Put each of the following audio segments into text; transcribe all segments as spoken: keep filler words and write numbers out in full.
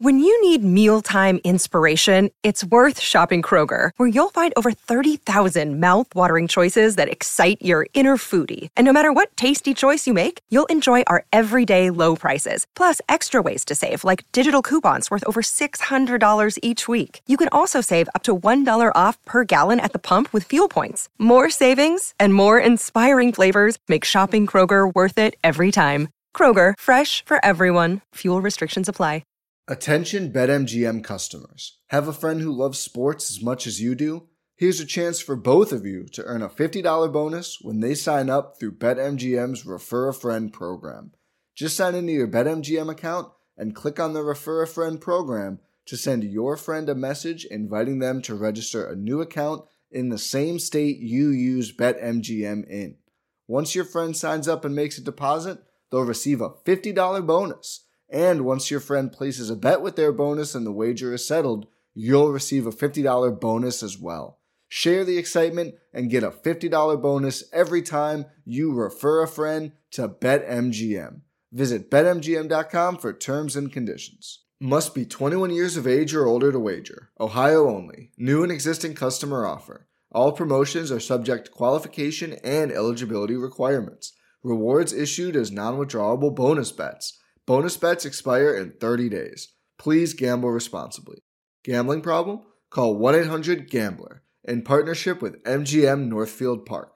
When you need mealtime inspiration, it's worth shopping Kroger, where you'll find over thirty thousand mouth-watering choices that excite your inner foodie. And no matter what tasty choice you make, you'll enjoy our everyday low prices, plus extra ways to save, like digital coupons worth over six hundred dollars each week. You can also save up to one dollar off per gallon at the pump with fuel points. More savings and more inspiring flavors make shopping Kroger worth it every time. Kroger, fresh for everyone. Fuel restrictions apply. Attention BetMGM customers. Have a friend who loves sports as much as you do? Here's a chance for both of you to earn a fifty dollars bonus when they sign up through BetMGM's Refer a Friend program. Just sign into your BetMGM account and click on the Refer a Friend program to send your friend a message inviting them to register a new account in the same state you use BetMGM in. Once your friend signs up and makes a deposit, they'll receive a fifty dollars bonus. And once your friend places a bet with their bonus and the wager is settled, you'll receive a fifty dollars bonus as well. Share the excitement and get a fifty dollars bonus every time you refer a friend to BetMGM. Visit Bet M G M dot com for terms and conditions. Must be twenty-one years of age or older to wager. Ohio only. New and existing customer offer. All promotions are subject to qualification and eligibility requirements. Rewards issued as non-withdrawable bonus bets. Bonus bets expire in thirty days. Please gamble responsibly. Gambling problem? Call one eight hundred gambler in partnership with M G M Northfield Park.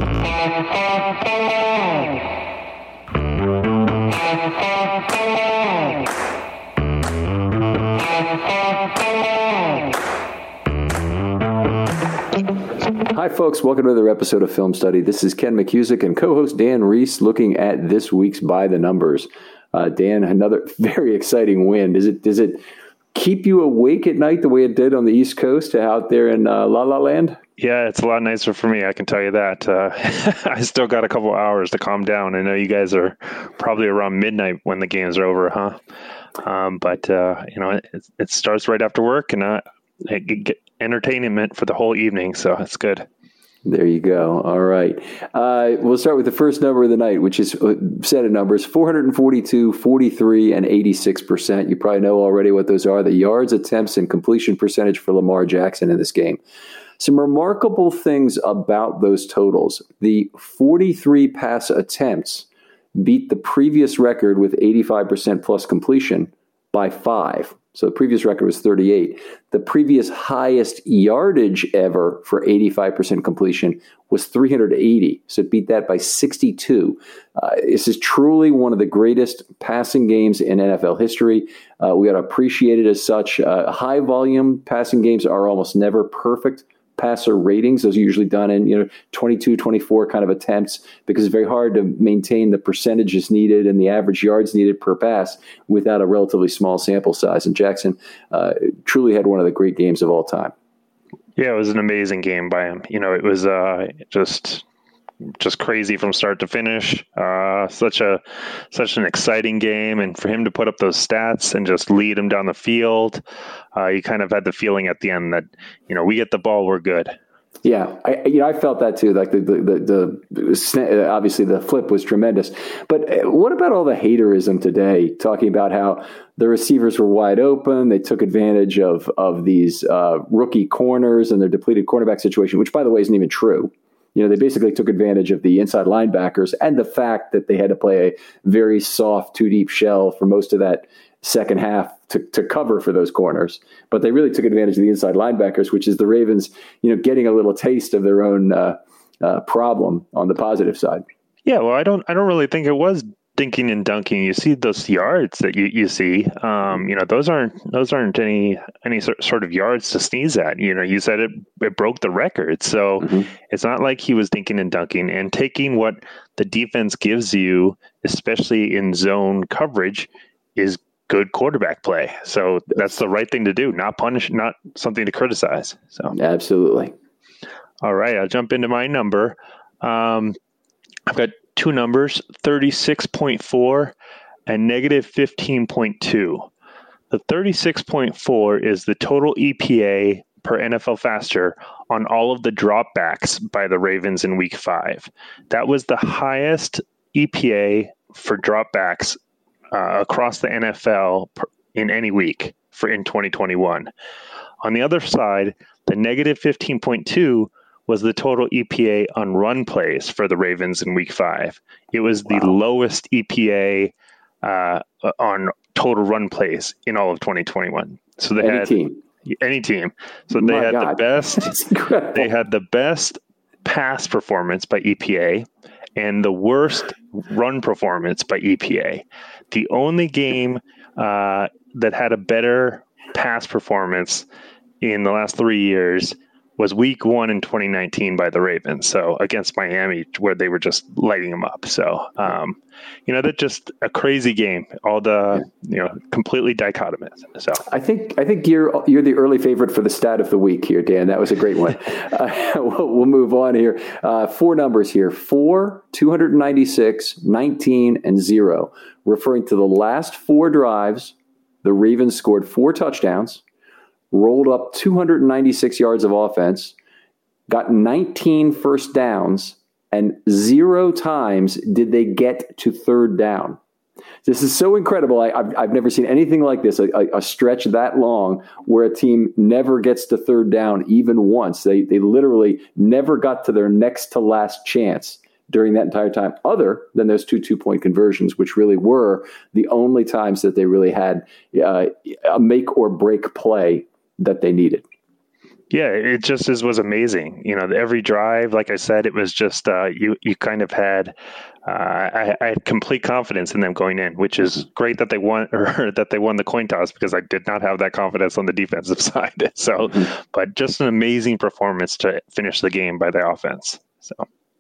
Hi, folks. Welcome to another episode of Film Study. This is Ken McCusick and co-host Dan Reese looking at this week's By the Numbers. Uh, Dan, another very exciting win. Does it does it keep you awake at night the way it did on the East Coast out there in uh, La La Land? Yeah, it's a lot nicer for me, I can tell you that. Uh, I still got a couple hours to calm down. I know you guys are probably around midnight when the games are over, huh? Um, but, uh, you know, it, it starts right after work, and uh, I get entertainment for the whole evening, so it's good. There you go. All right. Uh, we'll start with the first number of the night, which is a set of numbers, four forty-two, forty-three, and eighty-six percent. You probably know already what those are, the yards, attempts, and completion percentage for Lamar Jackson in this game. Some remarkable things about those totals. The forty-three pass attempts beat the previous record with eighty-five percent plus completion by five. So the previous record was thirty-eight. The previous highest yardage ever for eighty-five percent completion was three hundred eighty. So it beat that by sixty-two. Uh, this is truly one of the greatest passing games in N F L history. Uh, we got to appreciate it as such. Uh, high volume passing games are almost never perfect passer ratings. Those are usually done in, you know, twenty-two, twenty-four kind of attempts, because it's very hard to maintain the percentages needed and the average yards needed per pass without a relatively small sample size. And Jackson uh, truly had one of the great games of all time. Yeah, it was an amazing game by him. You know, it was uh, just just crazy from start to finish. Uh, such a such an exciting game, and for him to put up those stats and just lead him down the field, uh, you kind of had the feeling at the end that, you know, we get the ball, we're good. Yeah, I, you know, I felt that too. Like the the, the the obviously the flip was tremendous. But what about all the haterism today, talking about how the receivers were wide open, they took advantage of of these uh, rookie corners and their depleted cornerback situation, which, by the way, isn't even true. You know, they basically took advantage of the inside linebackers and the fact that they had to play a very soft two deep shell for most of that second half to, to cover for those corners. But they really took advantage of the inside linebackers, which is the Ravens, you know, getting a little taste of their own uh, uh, problem on the positive side. Yeah, well, I don't, I don't really think it was dinking and dunking. You see those yards that you, you see, um, you know, those aren't, those aren't any, any sort of yards to sneeze at. You know, you said it, it broke the record. So mm-hmm. It's not like he was dinking and dunking, and taking what the defense gives you, especially in zone coverage, is good quarterback play. So that's the right thing to do, not punish, not something to criticize. So absolutely. All right. I'll jump into my number. Um, I've got two numbers, thirty-six point four and negative fifteen point two. The thirty-six point four is the total E P A per N F L Faster on all of the dropbacks by the Ravens in week five. That was the highest E P A for dropbacks uh, across the N F L per, in any week for in twenty twenty-one. On the other side, the negative fifteen point two was the total E P A on run plays for the Ravens in week five. It was the wow. lowest E P A uh, on total run plays in all of twenty twenty-one. So they any had team. any team. So they My had God. the best. They had the best pass performance by E P A and the worst run performance by E P A. The only game uh, that had a better pass performance in the last three years was week one in twenty nineteen by the Ravens. So against Miami, where they were just lighting them up. So, um, you know, that's just a crazy game. All the, you know, completely dichotomous. So I think, I think you're, you're the early favorite for the stat of the week here, Dan. That was a great one. uh, we'll, we'll move on here. Uh, four numbers here, four, two ninety-six, nineteen, and zero, referring to the last four drives. The Ravens scored four touchdowns, rolled up two hundred ninety-six yards of offense, got nineteen first downs, and zero times did they get to third down. This is so incredible. I, I've, I've never seen anything like this, a, a stretch that long where a team never gets to third down even once. They, they literally never got to their next to last chance during that entire time, other than those two two-point conversions, which really were the only times that they really had uh, a make-or-break play that they needed. Yeah, it just is, was amazing. You know, every drive, like I said, it was just uh, you. You kind of had, uh, I, I had complete confidence in them going in, which is great that they won or that they won the coin toss, because I did not have that confidence on the defensive side. So, mm-hmm. but just an amazing performance to finish the game by the offense. So,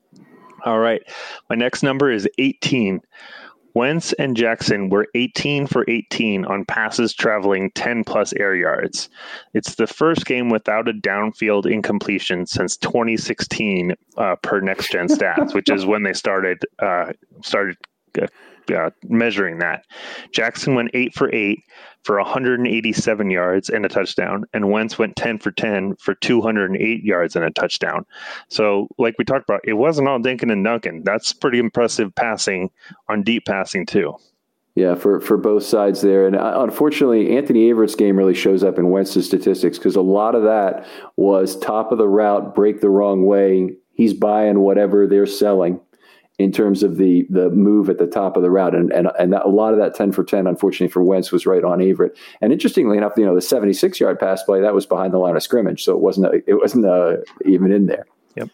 all right, my next number is eighteen. Wentz and Jackson were eighteen for eighteen on passes traveling ten plus air yards. It's the first game without a downfield incompletion since twenty sixteen uh, per Next Gen Stats, which is when they started uh, started uh, uh, measuring that. Jackson went eight for eight for one hundred eighty-seven yards and a touchdown, and Wentz went ten for ten for two hundred eight yards and a touchdown. So, like we talked about, it wasn't all Dinkin and Duncan. That's pretty impressive passing on deep passing too. Yeah, for, for both sides there. And uh, unfortunately, Anthony Averett's game really shows up in Wentz's statistics, because a lot of that was top of the route, break the wrong way. He's buying whatever they're selling in terms of the the move at the top of the route. And and, and that, a lot of that ten for ten, unfortunately for Wentz, was right on Averett. And interestingly enough, you know, the seventy-six-yard pass play, that was behind the line of scrimmage. So it wasn't, a, it wasn't uh, even in there. Yep.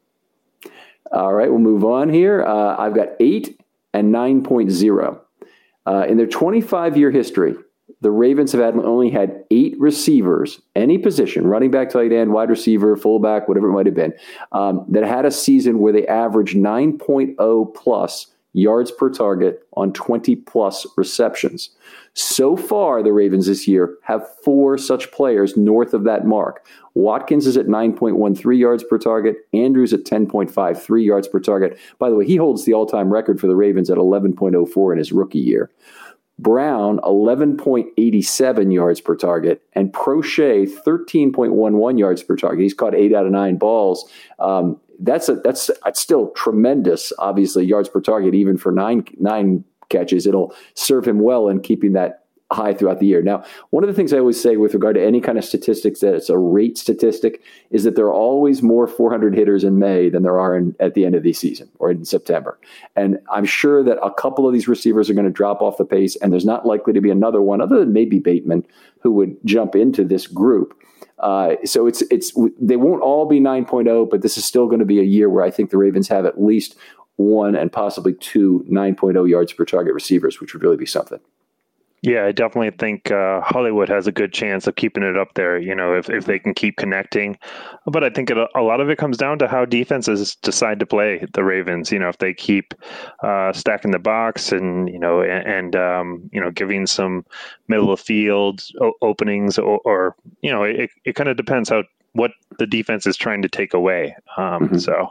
All right, we'll move on here. Uh, I've got eight and nine point oh. Uh, in their twenty-five-year history, the Ravens have had only had eight receivers, any position, running back, tight end, wide receiver, fullback, whatever it might have been, um, that had a season where they averaged nine point oh plus yards per target on twenty plus receptions. So far, the Ravens this year have four such players north of that mark. Watkins is at nine point one three yards per target. Andrews at ten point five three yards per target. By the way, he holds the all-time record for the Ravens at eleven point oh four in his rookie year. Brown, eleven point eight seven yards per target, and Prochet, thirteen point one one yards per target. He's caught eight out of nine balls. Um, that's a, that's that's still tremendous, obviously, yards per target, even for nine nine catches. It'll serve him well in keeping that high throughout the year. Now, one of the things I always say with regard to any kind of statistics that it's a rate statistic is that there are always more four hundred hitters in May than there are in, at the end of the season or in September. And I'm sure that a couple of these receivers are going to drop off the pace, and there's not likely to be another one other than maybe Bateman who would jump into this group. Uh, so it's it's they won't all be nine point oh, but this is still going to be a year where I think the Ravens have at least one and possibly two nine point oh yards per target receivers, which would really be something. Yeah, I definitely think uh, Hollywood has a good chance of keeping it up there, you know, if, if they can keep connecting. But I think it, a lot of it comes down to how defenses decide to play the Ravens. You know, if they keep uh, stacking the box and, you know, and, and um, you know, giving some middle of field o- openings or, or, you know, it, it kind of depends how what the defense is trying to take away. Um, mm-hmm. So,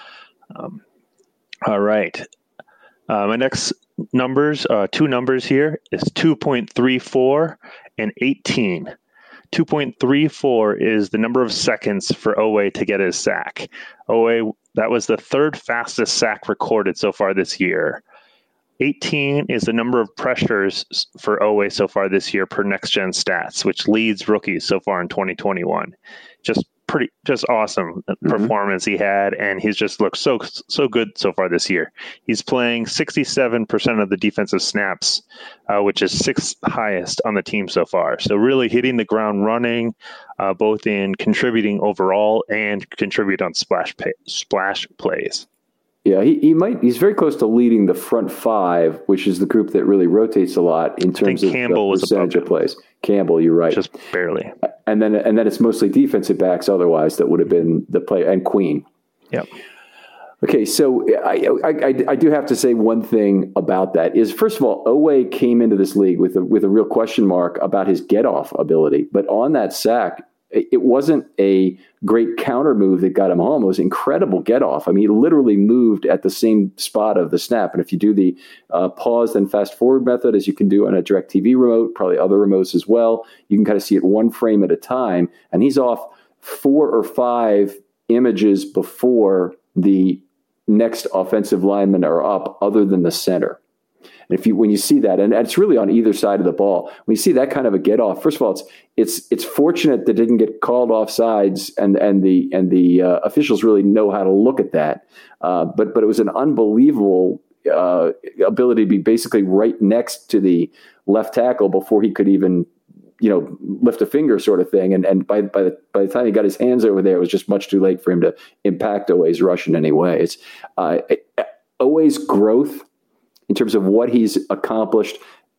um, all right. Uh, my next numbers, uh, two numbers here is two point three four and eighteen. two point three four is the number of seconds for Oweh to get his sack. Oweh, that was the third fastest sack recorded so far this year. eighteen is the number of pressures for Oweh so far this year per Next Gen Stats, which leads rookies so far in twenty twenty-one. Just pretty, just awesome mm-hmm. performance he had, and he's just looked so so good so far this year. He's playing sixty-seven percent of the defensive snaps, uh, which is sixth highest on the team so far. So really hitting the ground running, uh, both in contributing overall and contribute on splash pay, splash plays. Yeah, he, he might. He's very close to leading the front five, which is the group that really rotates a lot in terms of Campbell the percentage of plays. Campbell, you're right, just barely. And then and then it's mostly defensive backs. Otherwise, that would have been the play and Queen. Yep. Okay, so I, I I I do have to say one thing about that is, first of all, Oweh came into this league with a with a real question mark about his get off ability, but on that sack, it wasn't a great counter move that got him home. It was incredible get off. I mean, he literally moved at the same spot of the snap. And if you do the uh, pause then fast forward method, as you can do on a DirecTV remote, probably other remotes as well, you can kind of see it one frame at a time. And he's off four or five images before the next offensive linemen are up, other than the center. And if you, when you see that, and it's really on either side of the ball, when you see that kind of a get off, first of all, it's it's it's fortunate that it didn't get called offsides, and and the and the uh, officials really know how to look at that. Uh, but but it was an unbelievable uh, ability to be basically right next to the left tackle before he could even, you know, lift a finger, sort of thing. And and by by the by the time he got his hands over there, it was just much too late for him to impact Oweh's rush in any way. It's uh, Oweh's growth in terms of what he's accomplished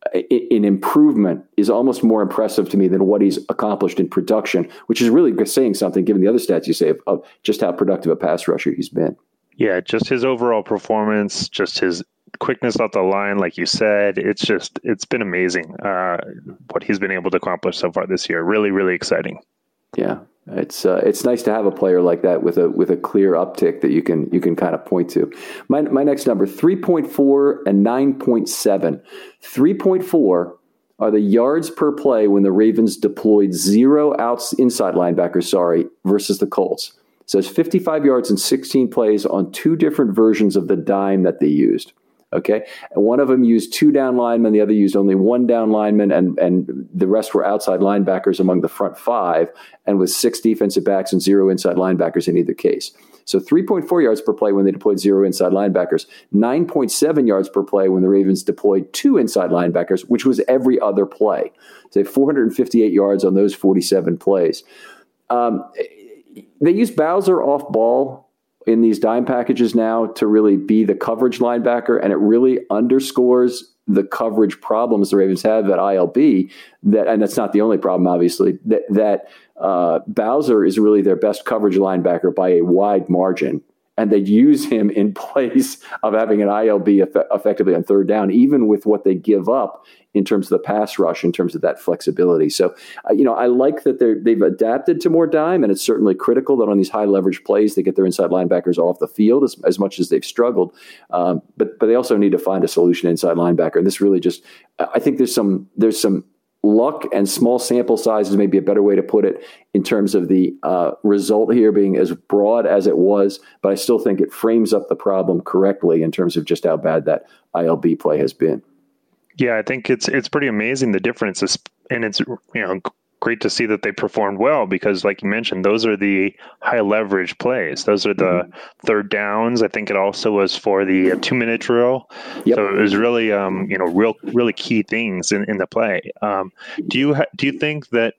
in improvement is almost more impressive to me than what he's accomplished in production, which is really saying something given the other stats you say of, of just how productive a pass rusher he's been. Yeah, just his overall performance, just his quickness off the line, like you said, it's just, it's been amazing uh, what he's been able to accomplish so far this year. Really, really exciting. Yeah. It's uh, it's nice to have a player like that with a with a clear uptick that you can you can kind of point to. My my next number, three point four and nine point seven. three point four are the yards per play when the Ravens deployed zero outs inside linebackers, sorry, versus the Colts. So it's fifty-five yards and sixteen plays on two different versions of the dime that they used. Okay, and one of them used two down linemen, the other used only one down lineman, and and the rest were outside linebackers among the front five, and with six defensive backs and zero inside linebackers in either case. So three point four yards per play when they deployed zero inside linebackers, nine point seven yards per play when the Ravens deployed two inside linebackers, which was every other play. So four hundred fifty-eight yards on those forty-seven plays. Um, they use Bowser off ball in these dime packages now to really be the coverage linebacker, and it really underscores the coverage problems the Ravens have at I L B. That, and that's not the only problem, obviously. That that uh, Bowser is really their best coverage linebacker by a wide margin, and they'd use him in place of having an I L B eff- effectively on third down, even with what they give up in terms of the pass rush, in terms of that flexibility. So, uh, you know, I like that they're, they've adapted to more dime, and it's certainly critical that on these high leverage plays, they get their inside linebackers off the field as, as much as they've struggled. Um, but but they also need to find a solution inside linebacker. And this really just, I think there's some there's some luck and small sample sizes, maybe a better way to put it, in terms of the uh, result here being as broad as it was. But I still think it frames up the problem correctly in terms of just how bad that I L B play has been. Yeah, I think it's it's pretty amazing the differences, and it's, you know, great to see that they performed well, because like you mentioned, those are the high leverage plays. Those are the mm-hmm. third downs. I think it also was for the two minute drill. Yep. So it was really, um, you know, real, really key things in, in the play. Um, do you ha- do you think that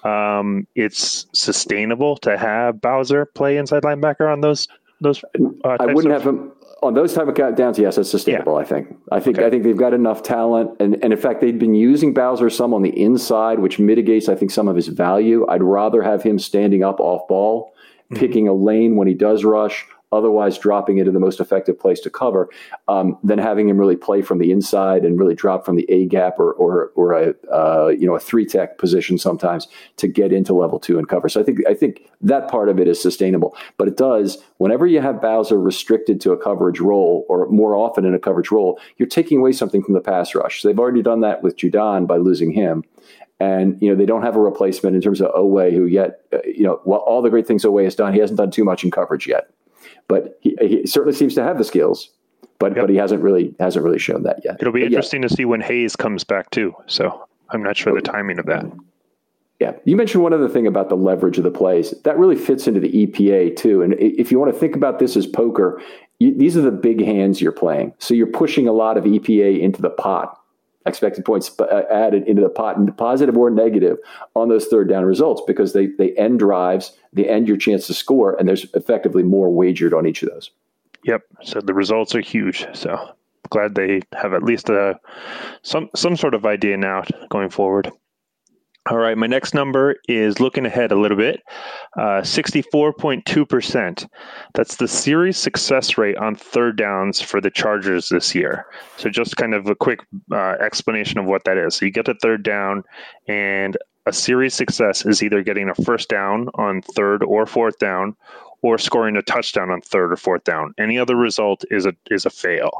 um, it's sustainable to have Bowser play inside linebacker on those those? Uh, I wouldn't of- have him. On those type of downs, yes, it's sustainable. Yeah. I think. I think. Okay. I think they've got enough talent, and, and in fact, they've been using Bowser some on the inside, which mitigates, I think, some of his value. I'd rather have him standing up off ball, mm-hmm. picking a lane when he does rush, otherwise dropping into the most effective place to cover, um, than having him really play from the inside and really drop from the A gap or or or a uh, you know a three tech position sometimes to get into level two and cover. So I think I think that part of it is sustainable. But it does, whenever you have Bowser restricted to a coverage role, or more often in a coverage role, you're taking away something from the pass rush. So they've already done that with Judon by losing him. And, you know, they don't have a replacement in terms of Oweh, who yet, uh, you know, while all the great things Oweh has done, he hasn't done too much in coverage yet. But he, he certainly seems to have the skills. but yep. but he hasn't really hasn't really shown that yet. It'll be but interesting yeah. to see when Hayes comes back too. So I'm not sure the timing of that. Yeah, you mentioned one other thing about the leverage of the plays. That really fits into the E P A too. And if you want to think about this as poker, you, these are the big hands you're playing. So you're pushing a lot of E P A into the pot, expected points added into the pot, and positive or negative on those third down results, because they they end drives, they end your chance to score, and there's effectively more wagered on each of those. Yep. So the results are huge. So glad they have at least a some some sort of idea now going forward. All right, my next number is looking ahead a little bit, uh, sixty-four point two percent. That's the series success rate on third downs for the Chargers this year. So just kind of a quick uh, explanation of what that is. So you get to third down, and a series success is either getting a first down on third or fourth down, or scoring a touchdown on third or fourth down. Any other result is a is a fail.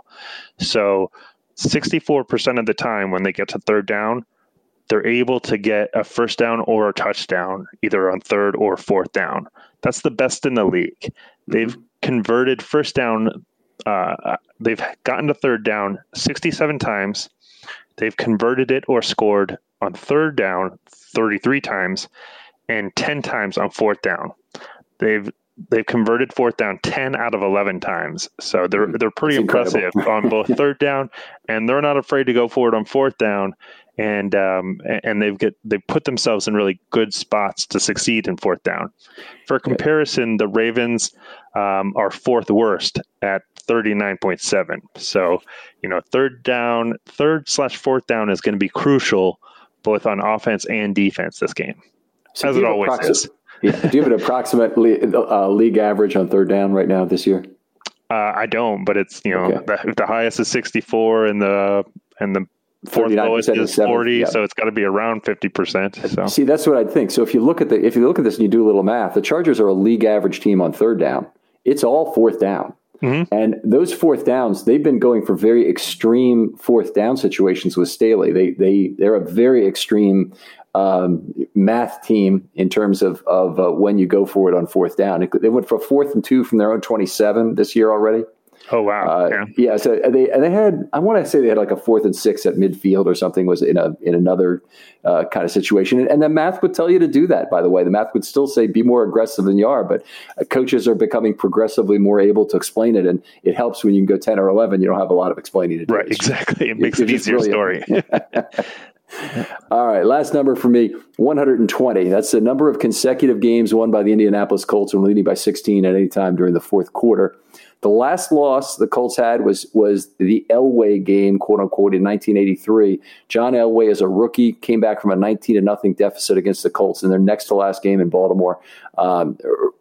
So sixty-four percent of the time when they get to third down, they're able to get a first down or a touchdown, either on third or fourth down. That's the best in the league. They've mm-hmm. converted first down. Uh, they've gotten to third down sixty-seven times. They've converted it or scored on third down thirty-three times, and ten times on fourth down. They've they've converted fourth down ten out of eleven times. So they're they're pretty That's impressive on both third down, and they're not afraid to go forward on fourth down. And um, and they've get they put themselves in really good spots to succeed in fourth down. For comparison, the Ravens um, are fourth worst at thirty-nine point seven. So, you know, third down, third slash fourth down is going to be crucial both on offense and defense this game, so as it always approximate, is. Yeah. Do you have an approximate uh, league average on third down right now this year? Uh, I don't, but it's you know okay. the, the highest is sixty-four and the and the fourth lowest is forty, yeah. So it's got to be around fifty percent. So. See, that's what I'd think. So if you look at the if you look at this and you do a little math, the Chargers are a league average team on third down. It's all fourth down. Mm-hmm. And those fourth downs, they've been going for very extreme fourth down situations with Staley. They they they're a very extreme um, math team in terms of of uh, when you go for it on fourth down. They went for fourth and two from their own twenty-seven this year already. Oh wow! Uh, yeah. yeah, so they and they had I want to say they had like a fourth and six at midfield or something was in a in another uh, kind of situation, and, and the math would tell you to do that. By the way, the math would still say be more aggressive than you are, but uh, coaches are becoming progressively more able to explain it, and it helps when you can go ten or eleven. You don't have a lot of explaining to do. Right, exactly. It makes it an easier story. All right, last number for me, one hundred twenty. That's the number of consecutive games won by the Indianapolis Colts when leading by sixteen at any time during the fourth quarter. The last loss the Colts had was was the Elway game, quote unquote, in nineteen eighty-three. John Elway, as a rookie, came back from a nineteen to nothing deficit against the Colts in their next to last game in Baltimore. Um,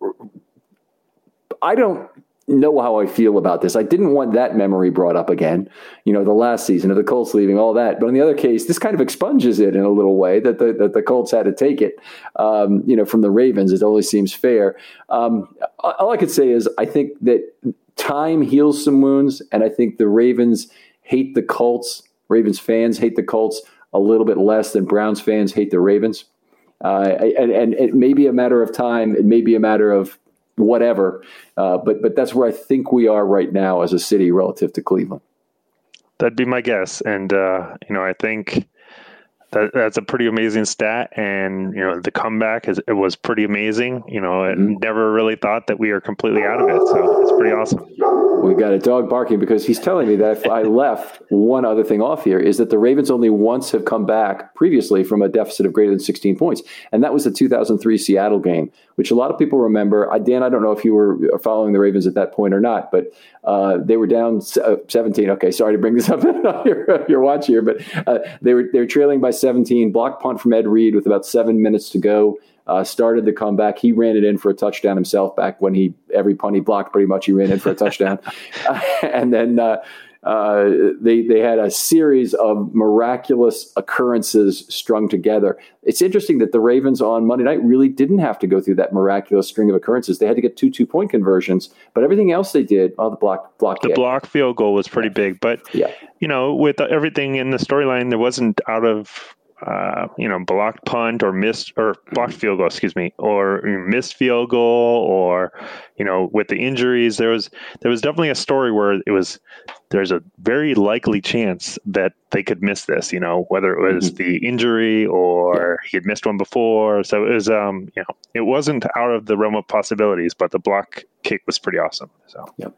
I don't know how I feel about this. I didn't want that memory brought up again. You know, the last season of the Colts leaving, all that. But in the other case, this kind of expunges it in a little way that the that the Colts had to take it. Um, you know, from the Ravens, it only seems fair. Um, all I could say is I think that time heals some wounds, and I think the Ravens hate the Colts. Ravens fans hate the Colts a little bit less than Browns fans hate the Ravens. Uh, and, and it may be a matter of time. It may be a matter of whatever. Uh, but but that's where I think we are right now as a city relative to Cleveland. That'd be my guess. And, uh, you know, I think that that's a pretty amazing stat. And, you know, the comeback is it was pretty amazing. You know, I mm-hmm. never really thought that we are completely out of it. So it's pretty awesome. We got a dog barking because he's telling me that if I left one other thing off here is that the Ravens only once have come back previously from a deficit of greater than sixteen points. And that was the two thousand three Seattle game, which a lot of people remember. I, Dan, I don't know if you were following the Ravens at that point or not, but uh, they were down seventeen. Okay, sorry to bring this up on your, your watch here, but uh, they were they were trailing by seventeen. Block punt from Ed Reed with about seven minutes to go. Uh, started the comeback. He ran it in for a touchdown himself back when he, every punt he blocked, pretty much he ran in for a touchdown. uh, and then uh, uh, they they had a series of miraculous occurrences strung together. It's interesting that the Ravens on Monday night really didn't have to go through that miraculous string of occurrences. They had to get two two-point conversions, but everything else they did, oh, the block block The kick. block field goal was pretty yeah. big. But, yeah. you know, with everything in the storyline, there wasn't out of uh, you know, blocked punt or missed or blocked field goal, excuse me, or missed field goal, or, you know, with the injuries, there was, there was definitely a story where it was, there's a very likely chance that they could miss this, you know, whether it was mm-hmm. the injury or yeah. he had missed one before. So it was, um, you know, it wasn't out of the realm of possibilities, but the block kick was pretty awesome. So, yep.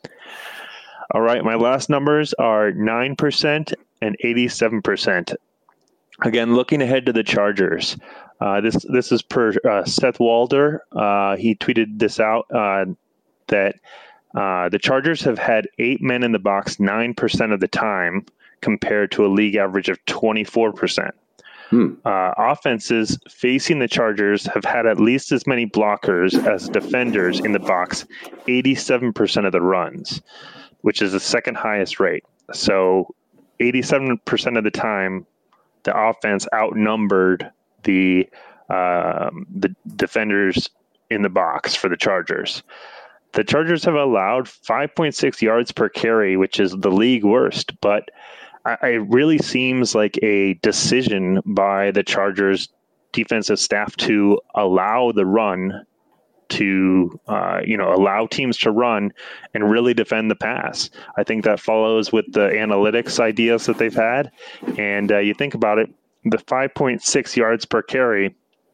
All right. My last numbers are nine percent and eighty-seven percent. Again, looking ahead to the Chargers, uh, this this is per uh, Seth Walder. Uh, he tweeted this out uh, that uh, the Chargers have had eight men in the box nine percent of the time, compared to a league average of twenty-four percent. Hmm. Uh, offenses facing the Chargers have had at least as many blockers as defenders in the box, eighty-seven percent of the runs, which is the second highest rate. So eighty-seven percent of the time, the offense outnumbered the um, the defenders in the box for the Chargers. The Chargers have allowed five point six yards per carry, which is the league worst, but I, it really seems like a decision by the Chargers defensive staff to allow the run to, uh, you know, allow teams to run and really defend the pass. I think that follows with the analytics ideas that they've had. And uh, you think about it, the five point six yards per carry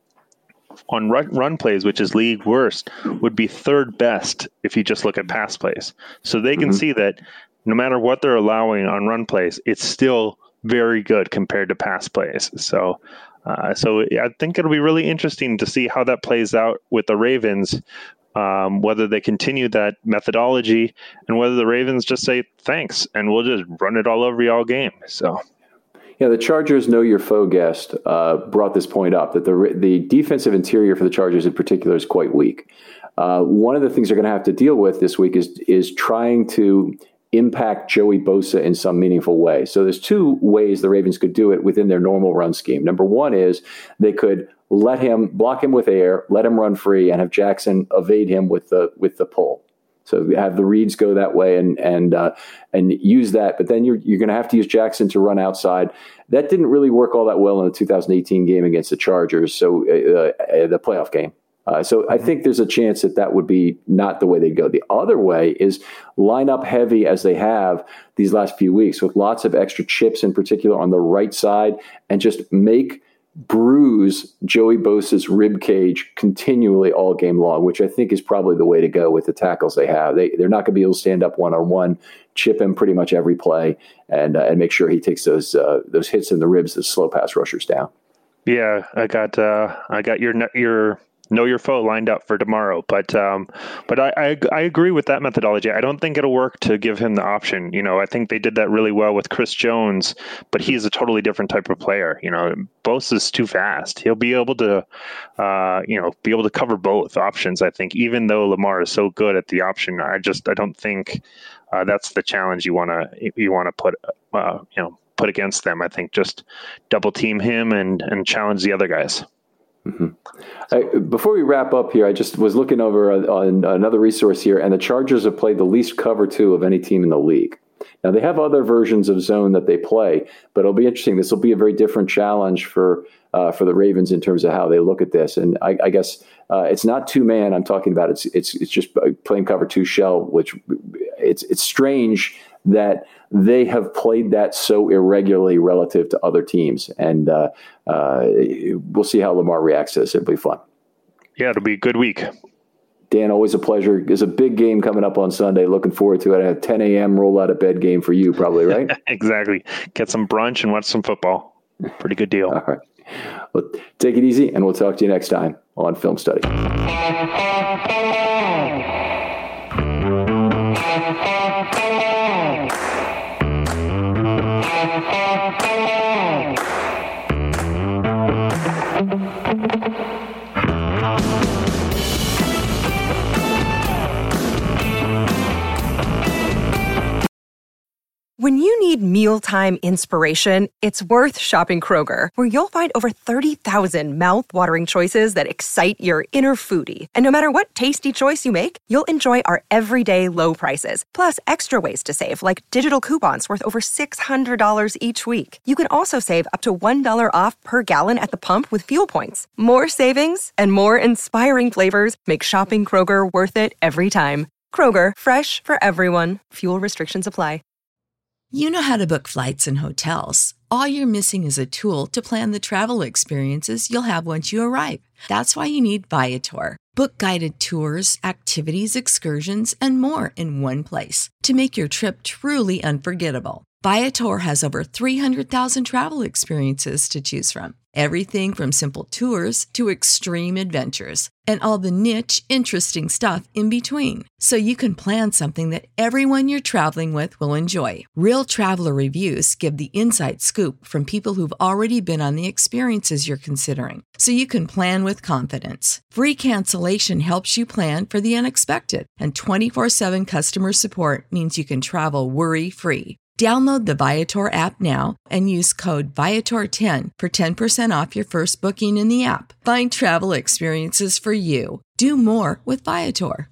on run, run plays, which is league worst, would be third best if you just look at pass plays. So they can mm-hmm. see that no matter what they're allowing on run plays, it's still very good compared to pass plays. So Uh, so I think it'll be really interesting to see how that plays out with the Ravens, um, whether they continue that methodology and whether the Ravens just say thanks and we'll just run it all over you all game. So, yeah, the Chargers Know Your Foe guest uh, brought this point up, that the the defensive interior for the Chargers in particular is quite weak. Uh, one of the things they're going to have to deal with this week is is trying to impact Joey Bosa in some meaningful way. So there's two ways the Ravens could do it within their normal run scheme. Number one is they could let him block him with air, let him run free, and have Jackson evade him with the with the pull. So have the reads go that way and and uh, and use that. But then you're you're going to have to use Jackson to run outside. That didn't really work all that well in the two thousand eighteen game against the Chargers. So uh, uh, the playoff game. Uh, so I think there's a chance that that would be not the way they go. The other way is line up heavy as they have these last few weeks with lots of extra chips in particular on the right side and just make bruise Joey Bosa's rib cage continually all game long, which I think is probably the way to go with the tackles they have. They, they're not going to be able to stand up one-on-one, chip him pretty much every play, and uh, and make sure he takes those uh, those hits in the ribs, the slow pass rushers down. Yeah, I got uh, I got your your. Know Your Foe lined up for tomorrow, but um, but I, I I agree with that methodology. I don't think it'll work to give him the option. You know, I think they did that really well with Chris Jones, but he's a totally different type of player. You know, Bosa's too fast. He'll be able to, uh, you know, be able to cover both options. I think, even though Lamar is so good at the option, I just I don't think uh, that's the challenge you want to you want to put uh, you know put against them. I think just double team him and and challenge the other guys. Mm-hmm. I, before we wrap up here, I just was looking over on another resource here, and the Chargers have played the least cover two of any team in the league. Now, they have other versions of zone that they play, but it'll be interesting. This will be a very different challenge for uh, for the Ravens in terms of how they look at this. And I, I guess uh, it's not two man I'm talking about. It's it's it's just playing cover two shell, which it's it's strange that they have played that so irregularly relative to other teams. And uh, uh, we'll see how Lamar reacts to this. It'll be fun. Yeah, it'll be a good week. Dan, always a pleasure. There's a big game coming up on Sunday. Looking forward to it. A ten a.m. roll out of bed game for you probably, right? Exactly. Get some brunch and watch some football. Pretty good deal. All right. Well, take it easy, and we'll talk to you next time on Film Study. When you need mealtime inspiration, it's worth shopping Kroger, where you'll find over thirty thousand mouth-watering choices that excite your inner foodie. And no matter what tasty choice you make, you'll enjoy our everyday low prices, plus extra ways to save, like digital coupons worth over six hundred dollars each week. You can also save up to one dollar off per gallon at the pump with fuel points. More savings and more inspiring flavors make shopping Kroger worth it every time. Kroger, fresh for everyone. Fuel restrictions apply. You know how to book flights and hotels. All you're missing is a tool to plan the travel experiences you'll have once you arrive. That's why you need Viator. Book guided tours, activities, excursions, and more in one place to make your trip truly unforgettable. Viator has over three hundred thousand travel experiences to choose from. Everything from simple tours to extreme adventures and all the niche, interesting stuff in between. So you can plan something that everyone you're traveling with will enjoy. Real traveler reviews give the inside scoop from people who've already been on the experiences you're considering. So you can plan with confidence. Free cancellation helps you plan for the unexpected. And twenty-four seven customer support means you can travel worry-free. Download the Viator app now and use code Viator ten for ten percent off your first booking in the app. Find travel experiences for you. Do more with Viator.